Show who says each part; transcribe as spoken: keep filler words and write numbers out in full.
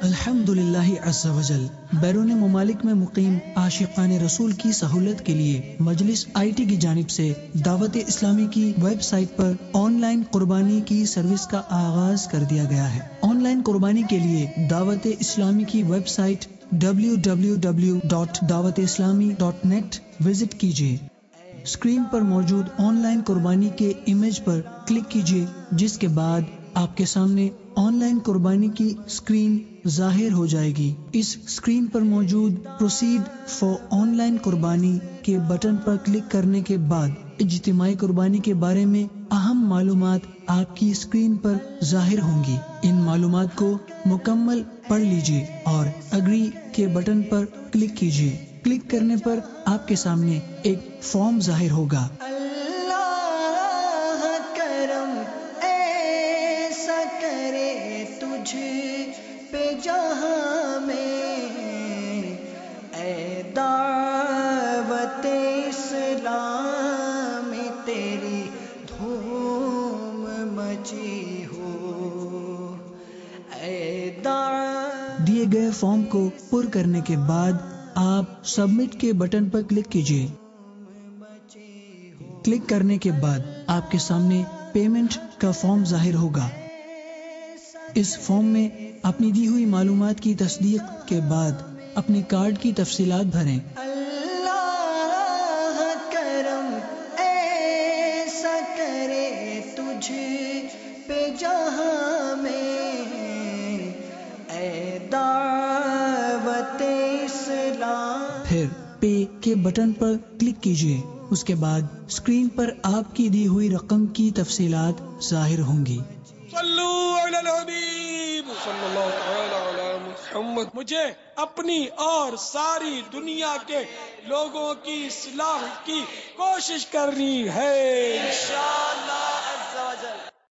Speaker 1: الحمدللہ عز وجل بیرون ممالک میں مقیم عاشقان رسول کی سہولت کے لیے مجلس آئی ٹی کی جانب سے دعوت اسلامی کی ویب سائٹ پر آن لائن قربانی کی سروس کا آغاز کر دیا گیا ہے۔ آن لائن قربانی کے لیے دعوت اسلامی کی website W W W dot Dawat Islami dot net visit کیجیے۔ اسکرین پر موجود آن لائن قربانی کے امیج پر کلک کیجیے، جس کے بعد آپ کے سامنے آن لائن قربانی کی اسکرین ظاہر ہو جائے گی۔ اس اسکرین پر موجود پروسیڈ فار آن لائن قربانی کے بٹن پر کلک کرنے کے بعد اجتماعی قربانی کے بارے میں اہم معلومات آپ کی اسکرین پر ظاہر ہوں گی۔ ان معلومات کو مکمل پڑھ لیجیے اور اگری کے بٹن پر کلک کیجیے۔ کلک کرنے پر آپ کے سامنے ایک فارم ظاہر ہوگا۔
Speaker 2: اللہ کرم ایسا کرے تجھ پہ جہاں میں، اے دعوت اسلام میں تیری دھوم مچی ہو، اے دعوت۔
Speaker 1: دیے گئے فارم کو پر کرنے کے بعد آپ سبمٹ کے بٹن پر کلک کیجیے۔ کلک کرنے کے بعد آپ کے سامنے پیمنٹ کا فارم ظاہر ہوگا۔ اس فارم میں اپنی دی ہوئی معلومات کی تصدیق کے بعد اپنے کارڈ کی تفصیلات بھریں۔
Speaker 2: اللہ کرم ایسا کرے تجھ پہ جہاں میں، اے دعوت اسلام۔
Speaker 1: پھر پے کے بٹن پر کلک کیجیے۔ اس کے بعد اسکرین پر آپ کی دی ہوئی رقم کی تفصیلات ظاہر ہوں گی۔
Speaker 3: صلو علی الحبیب صلی اللہ تعالی علی محمد۔ مجھے اپنی اور ساری دنیا کے لوگوں کی اصلاح کی کوشش کرنی ہے انشاءاللہ عز و جل۔